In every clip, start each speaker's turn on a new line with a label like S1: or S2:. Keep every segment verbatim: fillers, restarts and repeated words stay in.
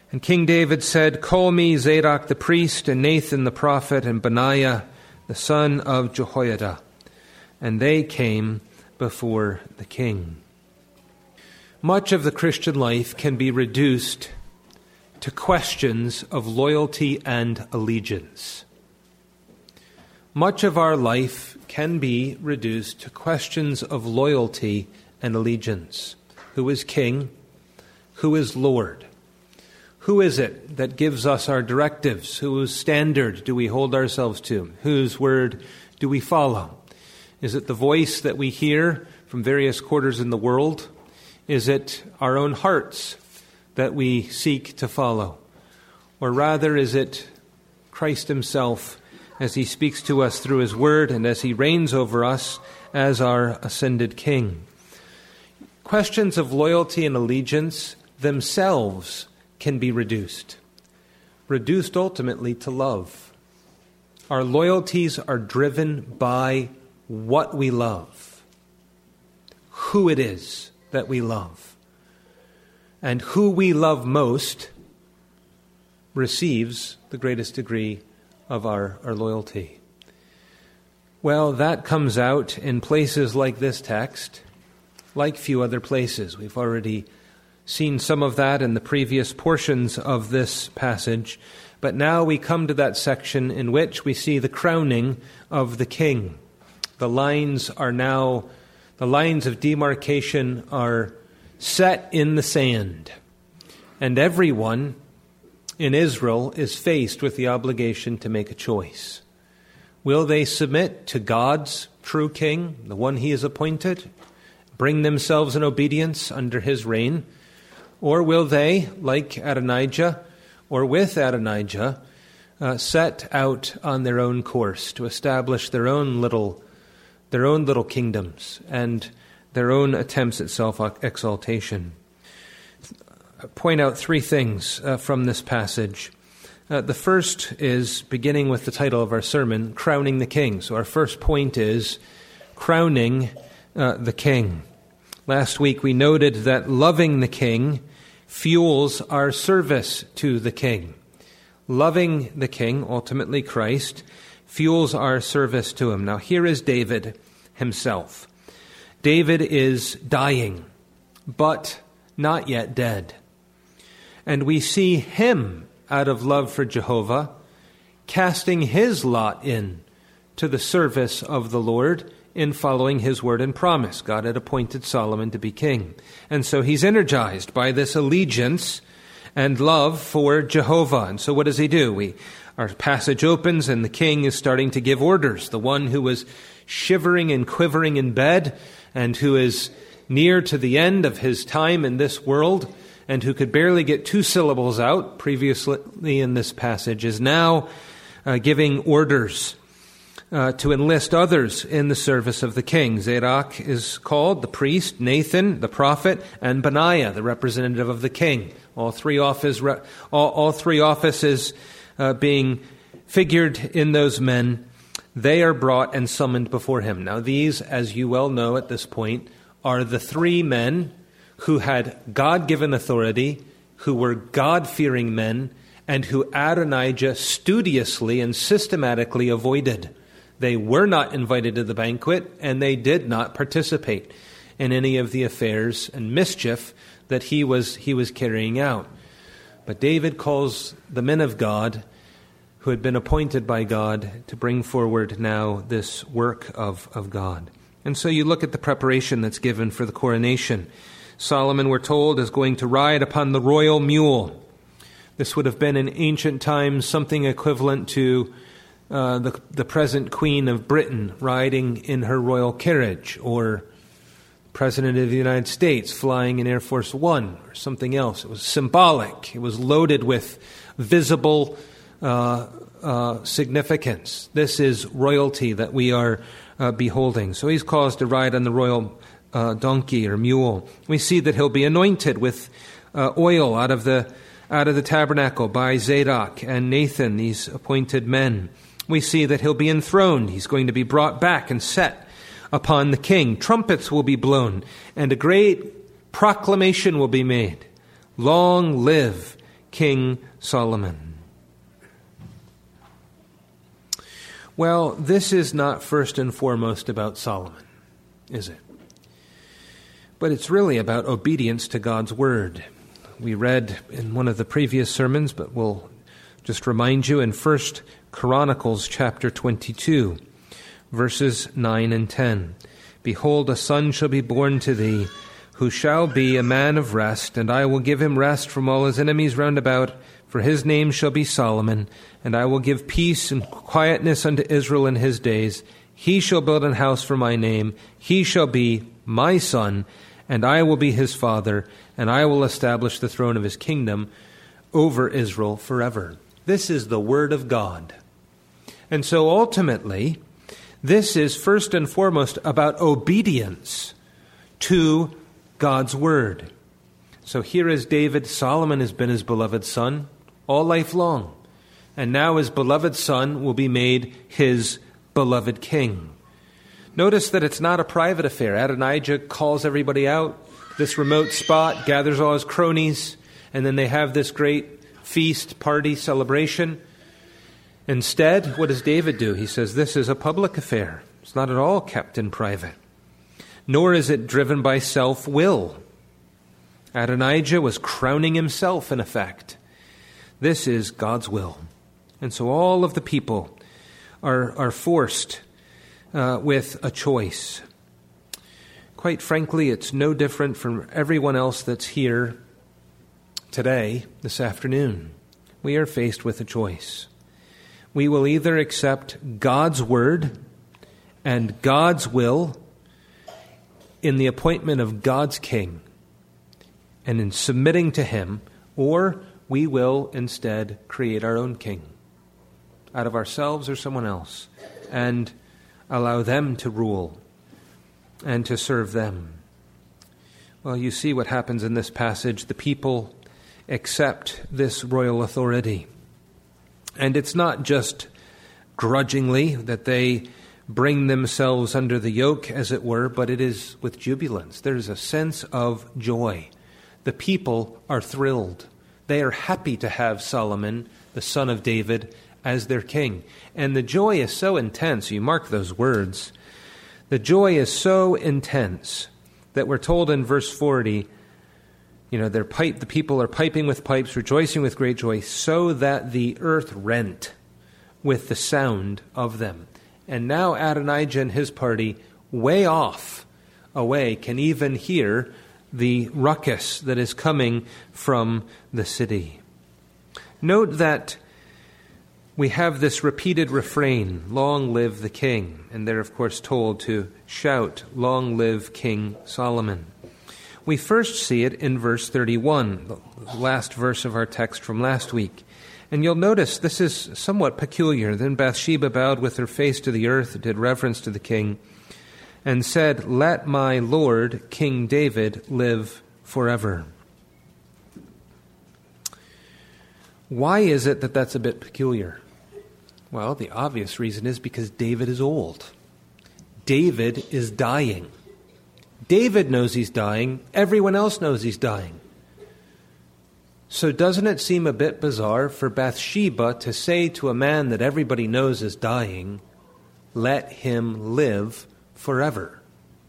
S1: And King David said, "Call me Zadok the priest, and Nathan the prophet, and Benaiah the son of Jehoiada." And they came before the king. Much of the Christian life can be reduced to questions of loyalty and allegiance. Much of our life can be reduced to questions of loyalty and allegiance. Who is king? Who is Lord? Who is it that gives us our directives? Whose standard do we hold ourselves to? Whose word do we follow? Is it the voice that we hear from various quarters in the world? Is it our own hearts that we seek to follow? Or rather, is it Christ himself as he speaks to us through his word and as he reigns over us as our ascended king? Questions of loyalty and allegiance themselves can be reduced, reduced ultimately to love. Our loyalties are driven by what we love, who it is that we love, and who we love most receives the greatest degree of our, our loyalty. Well, that comes out in places like this text, like few other places. We've already seen some of that in the previous portions of this passage, but now we come to that section in which we see the crowning of the king. The lines are now, the lines of demarcation are set in the sand, and everyone in Israel is faced with the obligation to make a choice. Will they submit to God's true king, the one he has appointed, bring themselves in obedience under his reign? Or will they, like Adonijah, or with Adonijah, uh, set out on their own course to establish their own little, their own little kingdoms and their own attempts at self-exaltation? I point out three things uh, from this passage. Uh, the first is beginning with the title of our sermon, Crowning the King. So our first point is crowning uh, the king. Last week we noted that loving the king fuels our service to the king. Loving the king, ultimately Christ, fuels our service to him. Now here is David himself. David is dying, but not yet dead. And we see him, out of love for Jehovah, casting his lot in to the service of the Lord in following his word and promise. God had appointed Solomon to be king. And so he's energized by this allegiance and love for Jehovah. And so what does he do? We, our passage opens and the king is starting to give orders. The one who was shivering and quivering in bed and who is near to the end of his time in this world and who could barely get two syllables out previously in this passage is now uh, giving orders Uh, to enlist others in the service of the king. Zadok is called, the priest, Nathan, the prophet, and Benaiah, the representative of the king. All three office, all, all three offices uh, being figured in those men, they are brought and summoned before him. Now these, as you well know at this point, are the three men who had God-given authority, who were God-fearing men, and who Adonijah studiously and systematically avoided. They were not invited to the banquet, and they did not participate in any of the affairs and mischief that he was he was carrying out. But David calls the men of God, who had been appointed by God, to bring forward now this work of, of God. And so you look at the preparation that's given for the coronation. Solomon, we're told, is going to ride upon the royal mule. This would have been in ancient times something equivalent to Uh, the, the present Queen of Britain riding in her royal carriage, or President of the United States flying in Air Force One, or something else. It was symbolic. It was loaded with visible uh, uh, significance. This is royalty that we are uh, beholding. So he's caused to ride on the royal uh, donkey or mule. We see that he'll be anointed with uh, oil out of the out of the tabernacle by Zadok and Nathan, these appointed men. We see that he'll be enthroned. He's going to be brought back and set upon the king. Trumpets will be blown, and a great proclamation will be made. Long live King Solomon. Well, this is not first and foremost about Solomon, is it? But it's really about obedience to God's word. We read in one of the previous sermons, but we'll just remind you in First Chronicles chapter twenty-two, verses nine and ten. Behold, a son shall be born to thee, who shall be a man of rest, and I will give him rest from all his enemies round about, for his name shall be Solomon, and I will give peace and quietness unto Israel in his days. He shall build an house for my name, he shall be my son, and I will be his father, and I will establish the throne of his kingdom over Israel forever. This is the word of God. And so ultimately, this is first and foremost about obedience to God's word. So here is David. Solomon has been his beloved son all life long. And now his beloved son will be made his beloved king. Notice that it's not a private affair. Adonijah calls everybody out, this remote spot, gathers all his cronies, and then they have this great feast, party, celebration. Instead, what does David do? He says, this is a public affair. It's not at all kept in private. Nor is it driven by self-will. Adonijah was crowning himself, in effect. This is God's will. And so all of the people are, are forced uh, with a choice. Quite frankly, it's no different from everyone else that's here today, this afternoon. We are faced with a choice. We will either accept God's word and God's will in the appointment of God's king and in submitting to him, or we will instead create our own king out of ourselves or someone else and allow them to rule and to serve them. Well, you see what happens in this passage. The people accept this royal authority. And it's not just grudgingly that they bring themselves under the yoke, as it were, but it is with jubilance. There's a sense of joy. The people are thrilled. They are happy to have Solomon, the son of David, as their king. And the joy is so intense, you mark those words, the joy is so intense that we're told in verse forty, you know, they're pipe, the people are piping with pipes, rejoicing with great joy, so that the earth rent with the sound of them. And now Adonijah and his party, way off away, can even hear the ruckus that is coming from the city. Note that we have this repeated refrain, long live the king. And they're, of course, told to shout, long live King Solomon. We first see it in verse thirty-one, the last verse of our text from last week. And you'll notice this is somewhat peculiar. Then Bathsheba bowed with her face to the earth, did reverence to the king, and said, let my Lord, King David, live forever. Why is it that that's a bit peculiar? Well, the obvious reason is because David is old. David is dying. David knows he's dying. Everyone else knows he's dying. So doesn't it seem a bit bizarre for Bathsheba to say to a man that everybody knows is dying, let him live forever?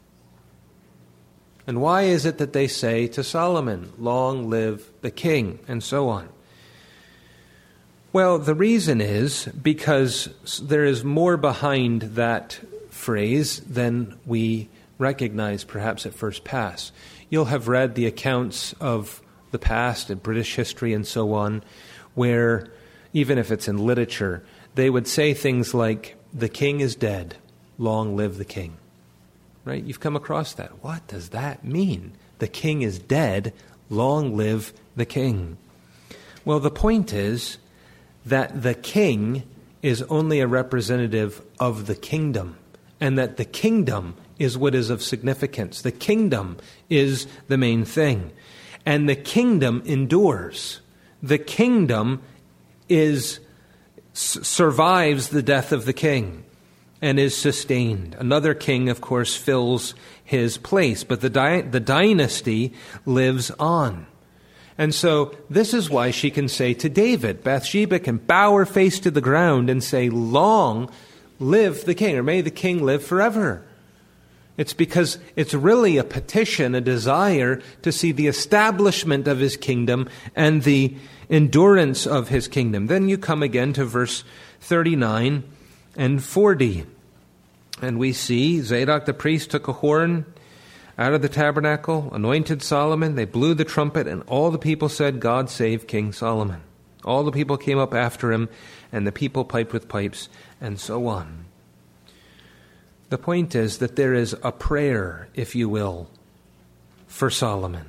S1: And why is it that they say to Solomon, long live the king, and so on? Well, the reason is because there is more behind that phrase than we recognize perhaps at first pass. You'll have read the accounts of the past and British history and so on, where, even if it's in literature, they would say things like, the king is dead, long live the king. Right? You've come across that. What does that mean? The king is dead, long live the king. Well, the point is that the king is only a representative of the kingdom, and that the kingdom is what is of significance. The kingdom is the main thing. And the kingdom endures. The kingdom is s- survives the death of the king and is sustained. Another king, of course, fills his place, but the, di- the dynasty lives on. And so this is why she can say to David, Bathsheba can bow her face to the ground and say, long live the king, or may the king live forever. It's because it's really a petition, a desire to see the establishment of his kingdom and the endurance of his kingdom. Then you come again to verse thirty-nine and forty. And we see Zadok the priest took a horn out of the tabernacle, anointed Solomon. They blew the trumpet, and all the people said, God save King Solomon. All the people came up after him, and the people piped with pipes, and so on. The point is that there is a prayer, if you will, for Solomon.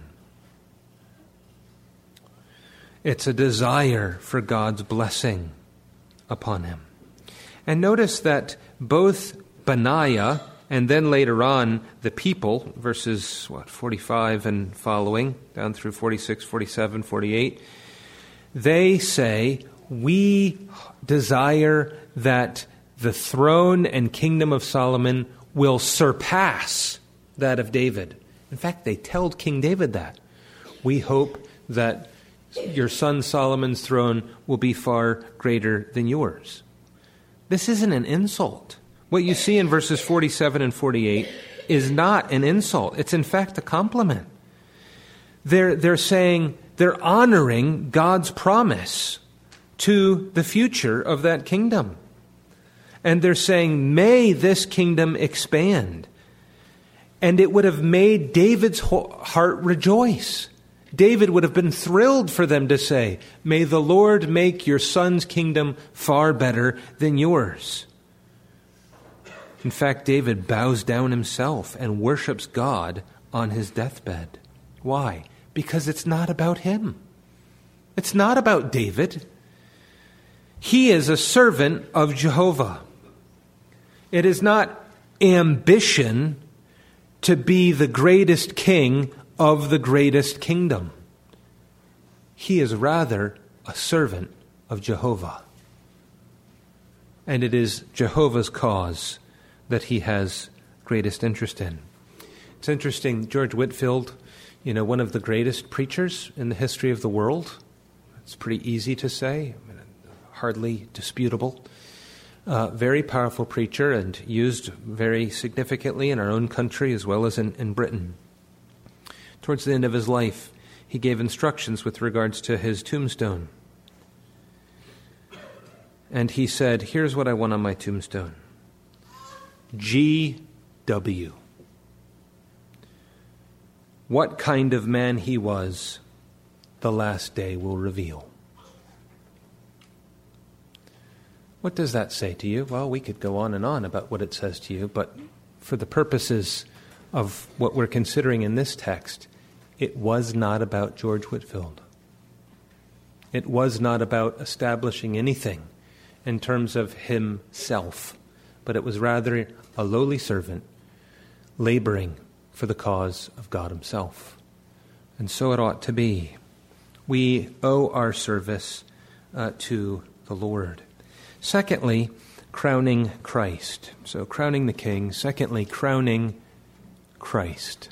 S1: It's a desire for God's blessing upon him. And notice that both Benaiah and then later on the people, verses what, forty-five and following, down through forty-six, forty-seven, forty-eight, they say, we desire that the throne and kingdom of Solomon will surpass that of David. In fact, they tell King David that. We hope that your son Solomon's throne will be far greater than yours. This isn't an insult. What you see in verses forty-seven and forty-eight is not an insult. It's in fact a compliment. They're, they're saying, they're honoring God's promise to the future of that kingdom. And they're saying, may this kingdom expand. And it would have made David's heart rejoice. David would have been thrilled for them to say, may the Lord make your son's kingdom far better than yours. In fact, David bows down himself and worships God on his deathbed. Why? Because it's not about him. It's not about David. He is a servant of Jehovah. It is not ambition to be the greatest king of the greatest kingdom. He is rather a servant of Jehovah. And it is Jehovah's cause that he has greatest interest in. It's interesting, George Whitefield, you know, one of the greatest preachers in the history of the world. It's pretty easy to say, hardly disputable. Uh, very powerful preacher and used very significantly in our own country as well as in, in Britain. Towards the end of his life, he gave instructions with regards to his tombstone. And he said, here's what I want on my tombstone. G W What kind of man he was, the last day will reveal. What does that say to you? Well, we could go on and on about what it says to you, but for the purposes of what we're considering in this text, it was not about George Whitefield. It was not about establishing anything in terms of himself, but it was rather a lowly servant laboring for the cause of God himself. And so it ought to be. We owe our service uh, to the Lord. Secondly, crowning Christ. So crowning the King. Secondly, crowning Christ.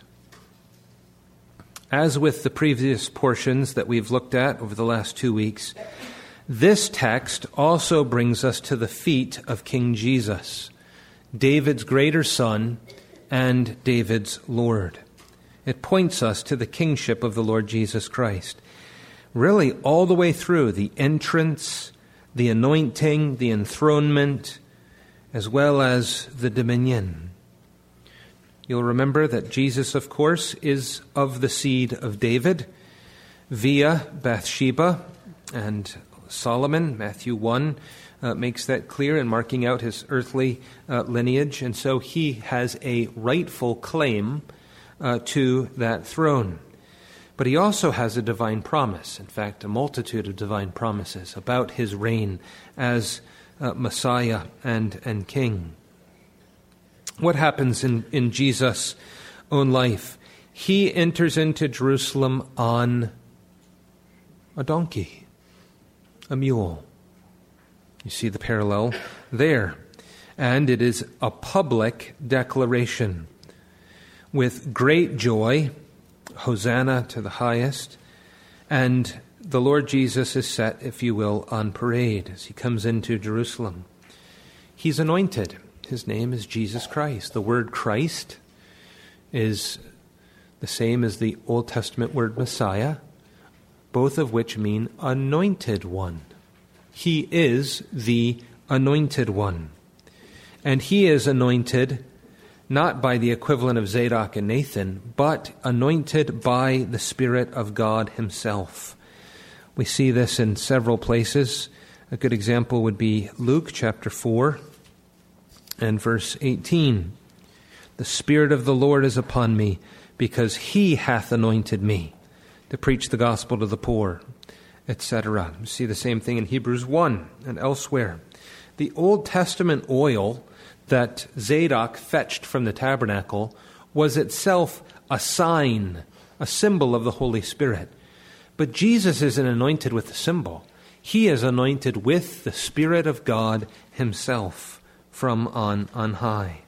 S1: As with the previous portions that we've looked at over the last two weeks, this text also brings us to the feet of King Jesus, David's greater son and David's Lord. It points us to the kingship of the Lord Jesus Christ. Really, all the way through, the entrance, the anointing, the enthronement, as well as the dominion. You'll remember that Jesus, of course, is of the seed of David via Bathsheba and Solomon. Matthew one uh, makes that clear in marking out his earthly uh, lineage. And so he has a rightful claim uh, to that throne. But he also has a divine promise, in fact, a multitude of divine promises about his reign as uh, Messiah and, and King. What happens in, in Jesus' own life? He enters into Jerusalem on a donkey, a mule. You see the parallel there. And it is a public declaration with great joy, Hosanna to the highest, And the Lord Jesus is set, if you will, on parade as he comes into Jerusalem. He's anointed. His name is Jesus Christ. The word Christ is the same as the Old Testament word Messiah, both of which mean anointed one. He is the anointed one. And he is anointed not by the equivalent of Zadok and Nathan, but anointed by the Spirit of God himself. We see this in several places. A good example would be Luke chapter four and verse eighteen. The Spirit of the Lord is upon me, because he hath anointed me to preach the gospel to the poor, et cetera. We see the same thing in Hebrews one and elsewhere. The Old Testament oil that Zadok fetched from the tabernacle was itself a sign, a symbol of the Holy Spirit. But Jesus isn't anointed with the symbol. He is anointed with the Spirit of God himself from on, on high.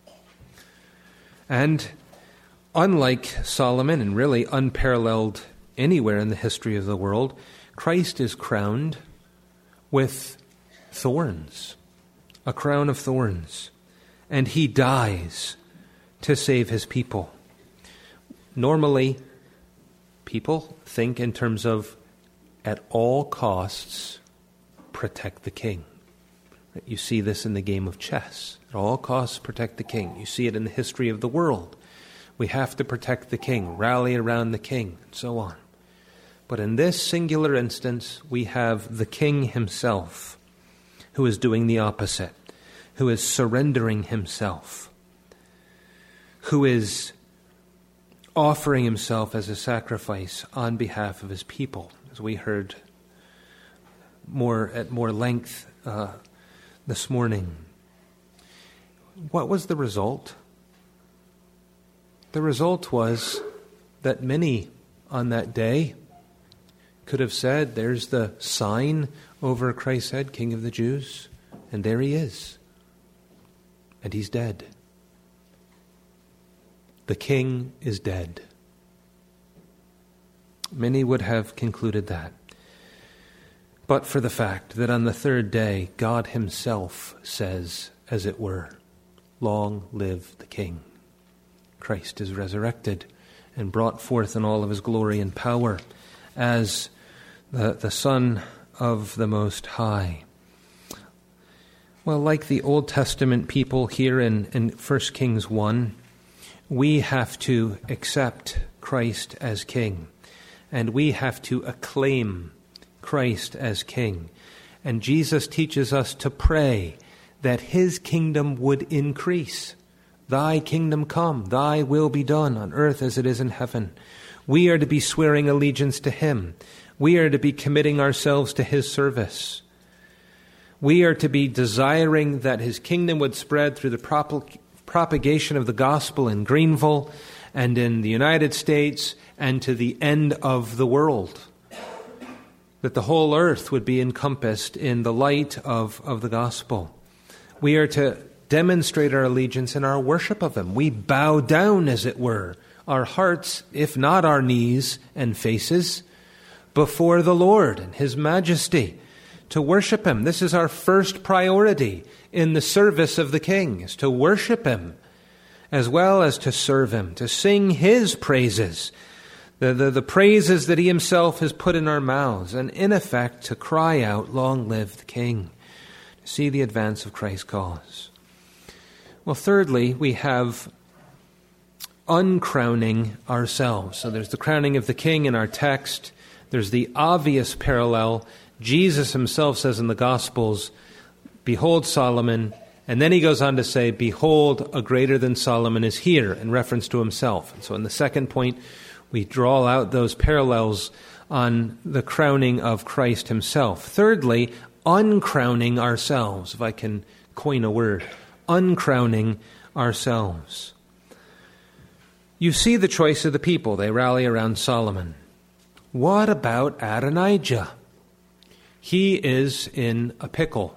S1: And unlike Solomon, and really unparalleled anywhere in the history of the world, Christ is crowned with thorns, a crown of thorns, and he dies to save his people. Normally, people think in terms of, at all costs, protect the king. You see this in the game of chess. At all costs, protect the king. You see it in the history of the world. We have to protect the king, rally around the king, and so on. But in this singular instance, we have the king himself, who is doing the opposite, who is surrendering himself, who is offering himself as a sacrifice on behalf of his people, as we heard more at more length uh, this morning. What was the result? The result was that many on that day could have said, there's the sign over Christ's head, King of the Jews, and there he is. And he's dead. The king is dead. Many would have concluded that. But for the fact that on the third day, God himself says, as it were, long live the king. Christ is resurrected and brought forth in all of his glory and power as the, the Son of the Most High. Well, like the Old Testament people here in, in First Kings one, we have to accept Christ as King, and we have to acclaim Christ as King. And Jesus teaches us to pray that his kingdom would increase. Thy kingdom come, thy will be done on earth as it is in heaven. We are to be swearing allegiance to him. We are to be committing ourselves to his service. We are to be desiring that his kingdom would spread through the prop- propagation of the gospel in Greenville and in the United States and to the end of the world. That the whole earth would be encompassed in the light of, of the gospel. We are to demonstrate our allegiance in our worship of him. We bow down, as it were, our hearts, if not our knees and faces, before the Lord and his majesty, to worship him. This is our first priority in the service of the King, is to worship him, as well as to serve him, to sing his praises, the, the, the praises that he himself has put in our mouths, and in effect to cry out, long live the King, to see the advance of Christ's cause. Well, thirdly, we have uncrowning ourselves. So there's the crowning of the king in our text. There's the obvious parallel. Jesus himself says in the Gospels, behold Solomon, and then he goes on to say, behold, a greater than Solomon is here, in reference to himself. And so in the second point, we draw out those parallels on the crowning of Christ himself. Thirdly, uncrowning ourselves, if I can coin a word. Uncrowning ourselves. You see the choice of the people. They rally around Solomon. What about Adonijah? He is in a pickle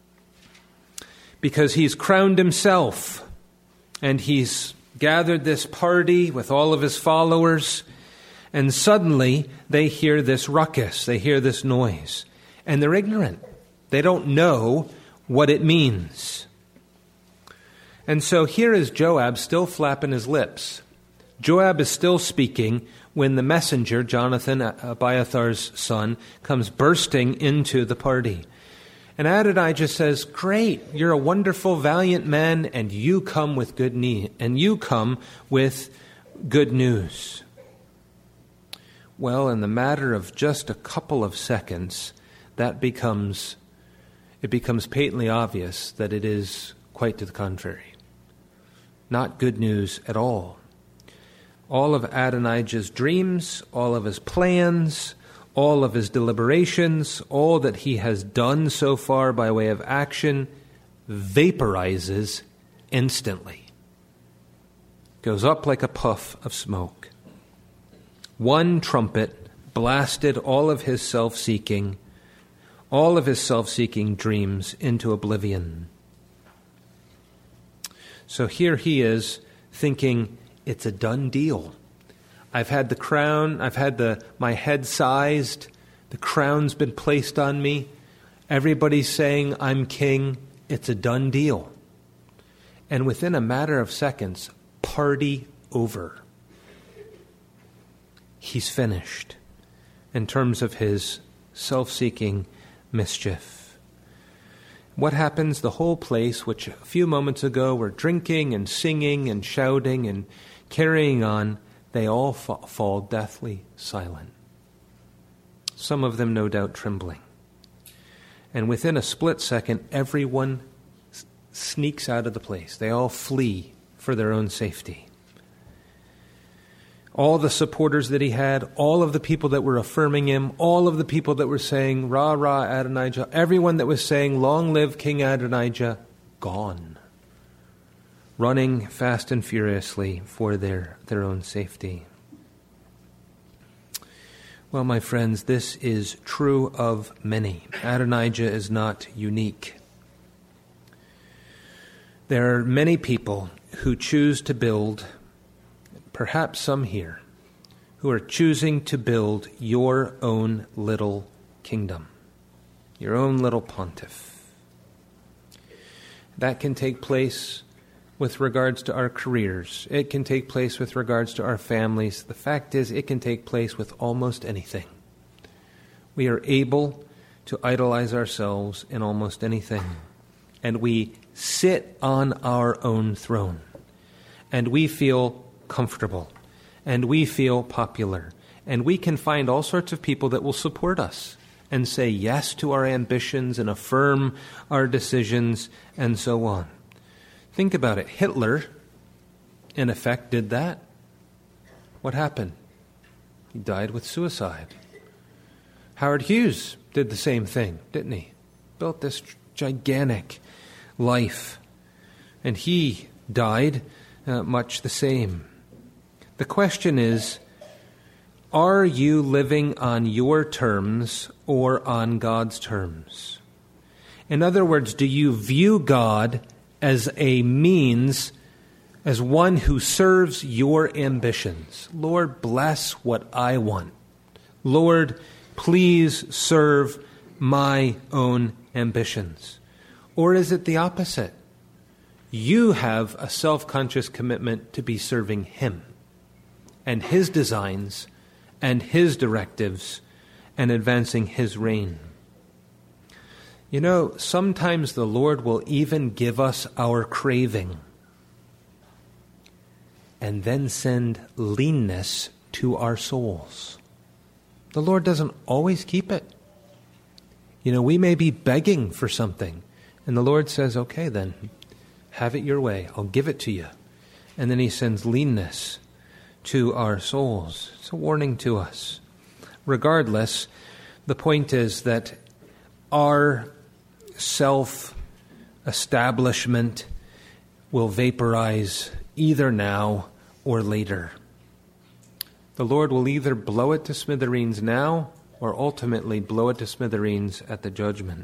S1: because he's crowned himself and he's gathered this party with all of his followers, And suddenly they hear this ruckus, they hear this noise, and they're ignorant. They don't know what it means. And so here is Joab still flapping his lips. Joab is still speaking when the messenger, Jonathan, Abiathar's son, comes bursting into the party. And Adonijah says, "Great, you're a wonderful, valiant man, and you come with good need, and you come with good news." Well, in the matter of just a couple of seconds, that becomes, it becomes patently obvious that it is quite to the contrary. Not good news at all. All of Adonijah's dreams, all of his plans, all of his deliberations, all that he has done so far by way of action, vaporizes instantly. Goes up like a puff of smoke. One trumpet blasted all of his self-seeking, all of his self-seeking dreams into oblivion. So here he is thinking, it's a done deal. I've had the crown, I've had the my head sized, the crown's been placed on me. Everybody's saying I'm king. It's a done deal. And within a matter of seconds, party over. He's finished in terms of his self-seeking mischief. What happens? The whole place, which a few moments ago were drinking and singing and shouting and carrying on, they all fa- fall deathly silent. Some of them no doubt trembling. And within a split second, everyone s- sneaks out of the place. They all flee for their own safety. All the supporters that he had, all of the people that were affirming him, all of the people that were saying, "Rah, rah, Adonijah," everyone that was saying, "Long live King Adonijah," gone. Running fast and furiously for their, their own safety. Well, my friends, this is true of many. Adonijah is not unique. There are many people who choose to build, perhaps some here, who are choosing to build your own little kingdom, your own little pontiff. That can take place with regards to our careers. It can take place with regards to our families. The fact is, it can take place with almost anything. We are able to idolize ourselves in almost anything. And we sit on our own throne. And we feel comfortable. And we feel popular. And we can find all sorts of people that will support us and say yes to our ambitions and affirm our decisions and so on. Think about it. Hitler, in effect, did that. What happened? He died with suicide. Howard Hughes did the same thing, didn't he? Built this gigantic life. And he died uh, much the same. The question is, are you living on your terms or on God's terms? In other words, do you view God as a means, as one who serves your ambitions? Lord, bless what I want. Lord, please serve my own ambitions. Or is it the opposite? You have a self-conscious commitment to be serving Him and His designs and His directives and advancing His reign. You know, sometimes the Lord will even give us our craving and then send leanness to our souls. The Lord doesn't always keep it. You know, we may be begging for something, and the Lord says, okay then, have it your way, I'll give it to you. And then He sends leanness to our souls. It's a warning to us. Regardless, the point is that our self-establishment will vaporize either now or later. The Lord will either blow it to smithereens now or ultimately blow it to smithereens at the judgment.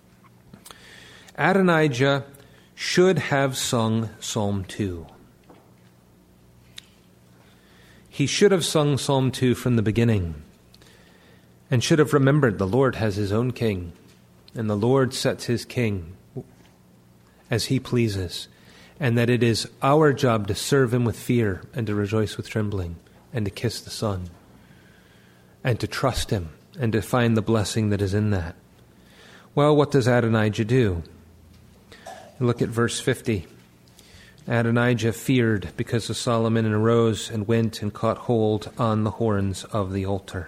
S1: Adonijah should have sung Psalm two. he should have sung Psalm two from the beginning and should have remembered the Lord has his own king, and the Lord sets his king as he pleases, and that it is our job to serve him with fear and to rejoice with trembling and to kiss the Son and to trust him and to find the blessing that is in that. Well, what does Adonijah do? Look at verse fifty. Adonijah feared because of Solomon and arose and went and caught hold on the horns of the altar.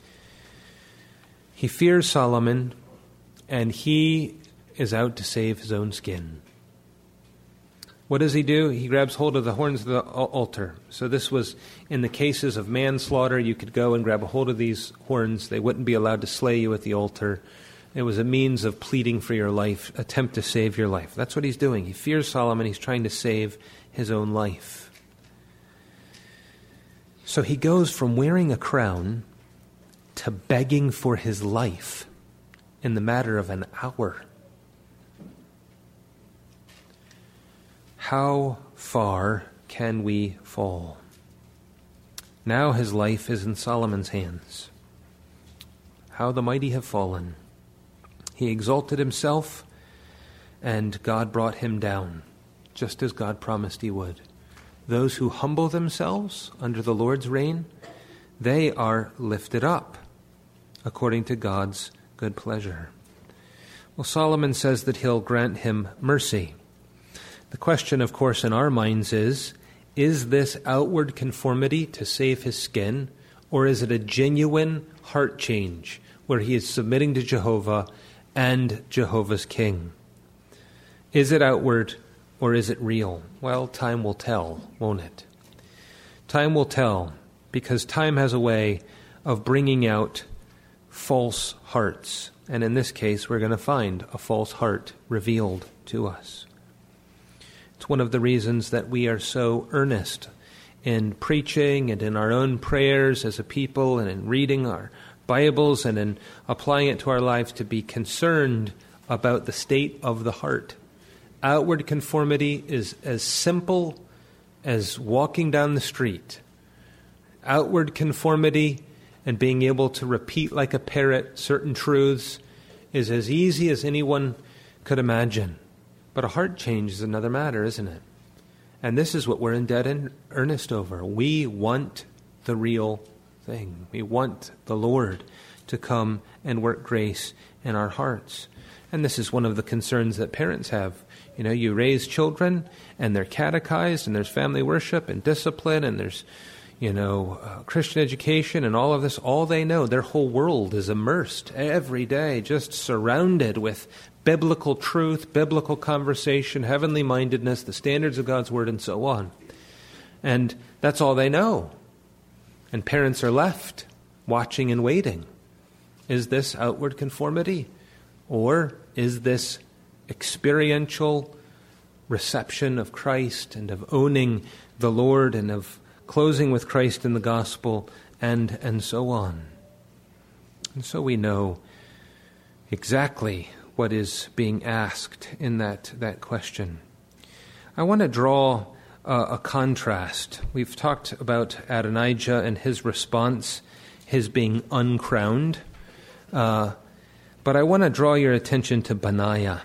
S1: He fears Solomon, and he is out to save his own skin. What does he do? He grabs hold of the horns of the altar. So this was, in the cases of manslaughter, you could go and grab a hold of these horns. They wouldn't be allowed to slay you at the altar. It was a means of pleading for your life, attempt to save your life. That's what he's doing. He fears Solomon. He's trying to save his own life. So he goes from wearing a crown to begging for his life in the matter of an hour. How far can we fall? Now his life is in Solomon's hands. How the mighty have fallen. He exalted himself, and God brought him down, just as God promised he would. Those who humble themselves under the Lord's reign, they are lifted up, according to God's good pleasure. Well, Solomon says that he'll grant him mercy. The question, of course, in our minds is, is this outward conformity to save his skin, or is it a genuine heart change where he is submitting to Jehovah and Jehovah's king? Is it outward or is it real? Well, time will tell, won't it? Time will tell, because time has a way of bringing out false hearts. And in this case, we're going to find a false heart revealed to us. It's one of the reasons that we are so earnest in preaching and in our own prayers as a people and in reading our Bibles and in applying it to our lives to be concerned about the state of the heart. Outward conformity is as simple as walking down the street. Outward conformity and being able to repeat like a parrot certain truths is as easy as anyone could imagine. But a heart change is another matter, isn't it? And this is what we're in dead earnest over. We want the real thing. We want the Lord to come and work grace in our hearts. And this is one of the concerns that parents have. You know, you raise children and they're catechized and there's family worship and discipline and there's, you know, uh, Christian education and all of this. All they know, their whole world is immersed every day, just surrounded with biblical truth, biblical conversation, heavenly mindedness, the standards of God's word, and so on. And that's all they know. And parents are left watching and waiting. Is this outward conformity? Or is this experiential reception of Christ and of owning the Lord and of closing with Christ in the gospel and, and so on? And so we know exactly what is being asked in that, that question. I want to draw uh, a contrast. We've talked about Adonijah and his response, his being uncrowned. Uh, but I want to draw your attention to Benaiah.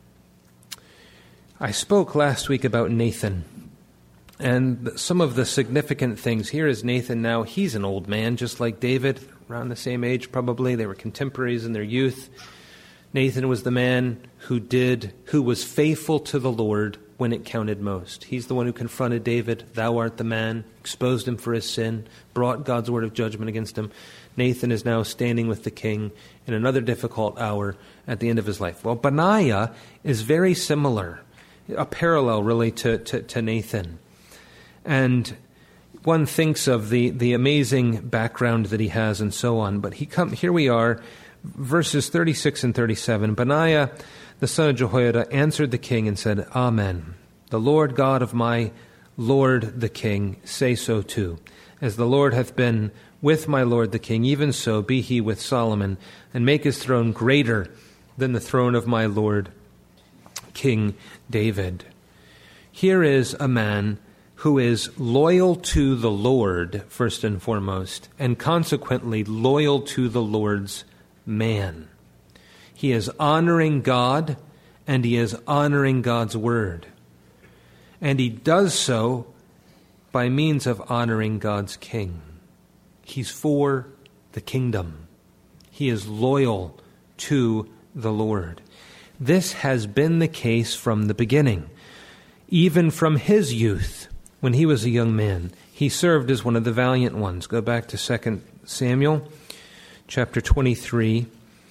S1: I spoke last week about Nathan and some of the significant things. Here is Nathan now. He's an old man, just like David, around the same age probably. They were contemporaries in their youth. Nathan was the man who did, who was faithful to the Lord when it counted most. He's the one who confronted David, thou art the man, exposed him for his sin, brought God's word of judgment against him. Nathan is now standing with the king in another difficult hour at the end of his life. Well, Benaiah is very similar, a parallel really to, to, to Nathan. And one thinks of the, the amazing background that he has and so on. But he come here we are, verses thirty-six and thirty-seven. Benaiah, the son of Jehoiada, answered the king and said, Amen. The Lord God of my Lord the king, say so too. As the Lord hath been with my Lord the king, even so be he with Solomon, and make his throne greater than the throne of my Lord King David. Here is a man who is loyal to the Lord, first and foremost, and consequently loyal to the Lord's man. He is honoring God, and he is honoring God's word. And he does so by means of honoring God's king. He's for the kingdom. He is loyal to the Lord. This has been the case from the beginning. Even from his youth, when he was a young man, he served as one of the valiant ones. Go back to Second Samuel, chapter twenty-three.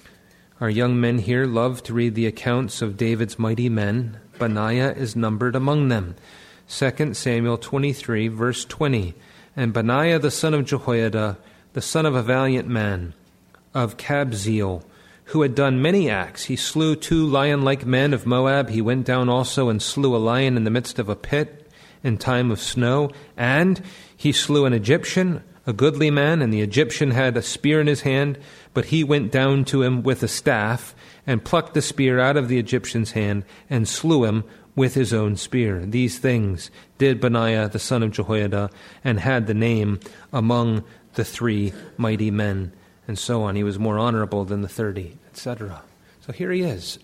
S1: Our young men here love to read the accounts of David's mighty men. Benaiah is numbered among them. Second Samuel twenty-three, verse twenty. And Benaiah the son of Jehoiada, the son of a valiant man, of Kabzeel, who had done many acts. He slew two lion-like men of Moab. He went down also and slew a lion in the midst of a pit in time of snow. And he slew an Egyptian, a goodly man, and the Egyptian had a spear in his hand, but he went down to him with a staff and plucked the spear out of the Egyptian's hand and slew him with his own spear. These things did Benaiah the son of Jehoiada, and had the name among the three mighty men, and so on. He was more honorable than the thirty, et cetera. So here he is.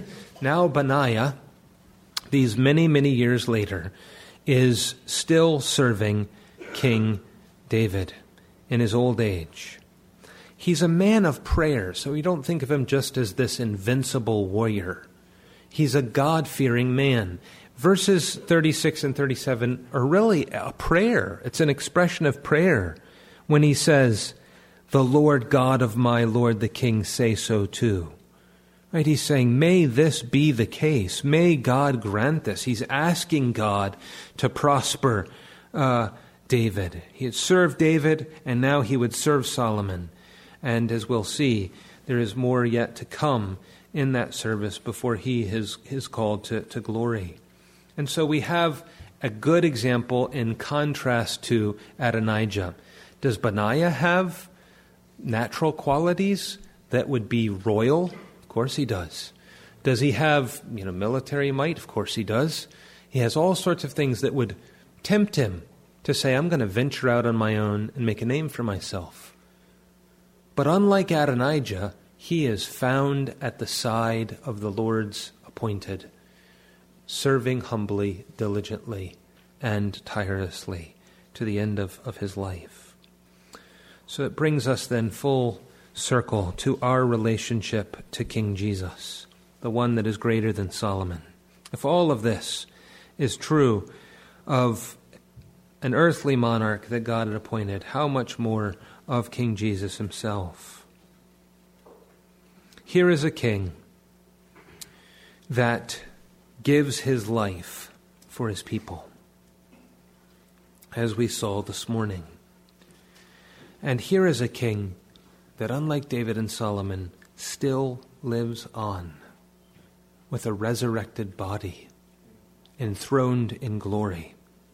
S1: Now Benaiah, these many, many years later, is still serving King David in his old age. He's a man of prayer, so we don't think of him just as this invincible warrior. He's a God-fearing man. Verses thirty-six and thirty-seven are really a prayer. It's an expression of prayer when he says, "The Lord God of my Lord the King say so too." Right? He's saying, may this be the case. May God grant this. He's asking God to prosper uh, David. He had served David, and now he would serve Solomon. And as we'll see, there is more yet to come in that service before he is, is called to, to glory. And so we have a good example in contrast to Adonijah. Does Benaiah have natural qualities that would be royal? Of course he does. Does he have, you know, military might? Of course he does. He has all sorts of things that would tempt him to say, I'm going to venture out on my own and make a name for myself. But unlike Adonijah, he is found at the side of the Lord's appointed, serving humbly, diligently, and tirelessly to the end of, of his life. So it brings us then full circle to our relationship to King Jesus, the one that is greater than Solomon. If all of this is true of an earthly monarch that God had appointed, how much more of King Jesus himself? Here is a king that gives his life for his people, as we saw this morning. And here is a king that, unlike David and Solomon, still lives on with a resurrected body, enthroned in glory.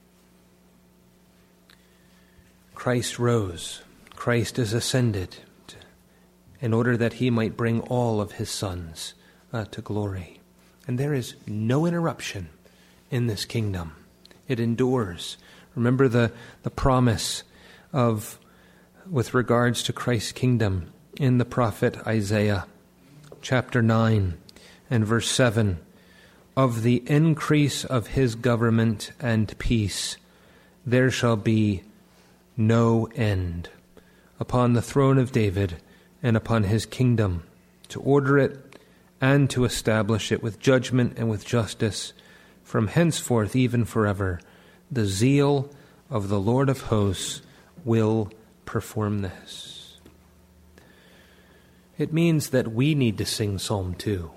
S1: Christ rose. Christ is ascended to, in order that he might bring all of his sons uh, to glory. And there is no interruption in this kingdom. It endures. Remember the, the promise of with regards to Christ's kingdom in the prophet Isaiah, chapter nine and verse seven. Of the increase of his government and peace there shall be no end upon the throne of David and upon his kingdom, to order it and to establish it with judgment and with justice from henceforth even forever. The zeal of the Lord of hosts will perform this. It means that we need to sing Psalm two.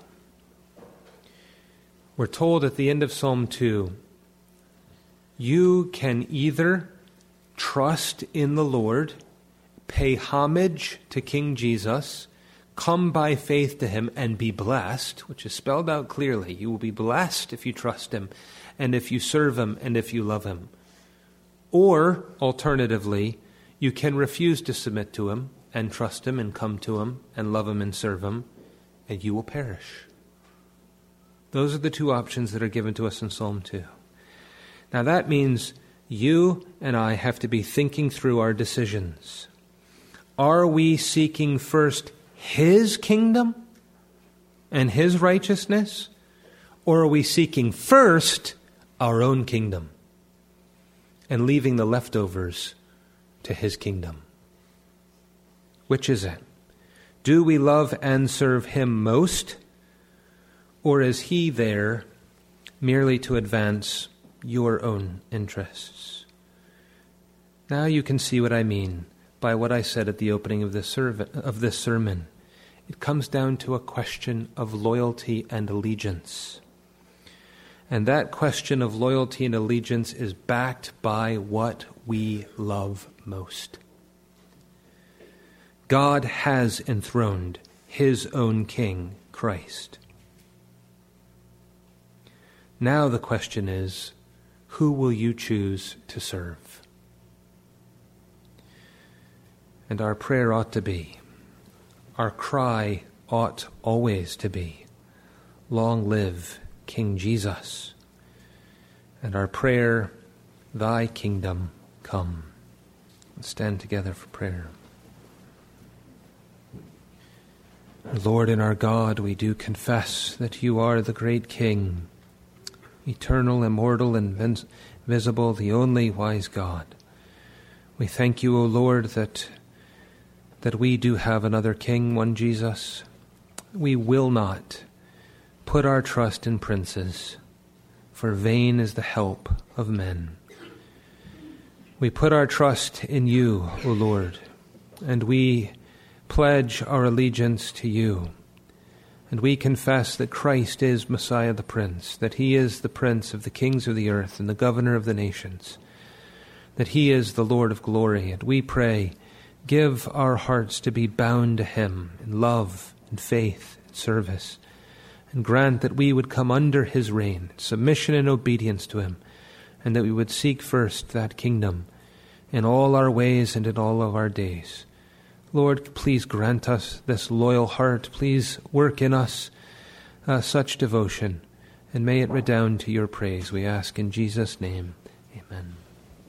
S1: We're told at the end of Psalm two, you can either trust in the Lord, pay homage to King Jesus, come by faith to him and be blessed, which is spelled out clearly. You will be blessed if you trust him and if you serve him and if you love him. Or, alternatively, you can refuse to submit to him and trust him and come to him and love him and serve him, and you will perish. Those are the two options that are given to us in Psalm two. Now that means you and I have to be thinking through our decisions. Are we seeking first His kingdom and His righteousness? Or are we seeking first our own kingdom and leaving the leftovers to His kingdom? Which is it? Do we love and serve Him most? Or is He there merely to advance your own interests? Now you can see what I mean by what I said at the opening of this, serv- of this sermon. It comes down to a question of loyalty and allegiance. And that question of loyalty and allegiance is backed by what we love most. God has enthroned His own King, Christ. Now the question is, who will you choose to serve? And our prayer ought to be, our cry ought always to be, long live King Jesus. And our prayer, thy kingdom come. Let's stand together for prayer. Lord and our God, we do confess that you are the great King, eternal, immortal, and visible, the only wise God. We thank you, O Lord, that that we do have another King, one Jesus. We will not put our trust in princes, for vain is the help of men. We put our trust in you, O Lord, and we pledge our allegiance to you. And we confess that Christ is Messiah the Prince, that He is the Prince of the kings of the earth and the governor of the nations, that He is the Lord of glory. And we pray, give our hearts to be bound to Him in love and faith and service, and grant that we would come under His reign, submission and obedience to Him, and that we would seek first that kingdom in all our ways and in all of our days. Lord, please grant us this loyal heart. Please work in us uh, such devotion, and may it redound to your praise. We ask in Jesus' name. Amen.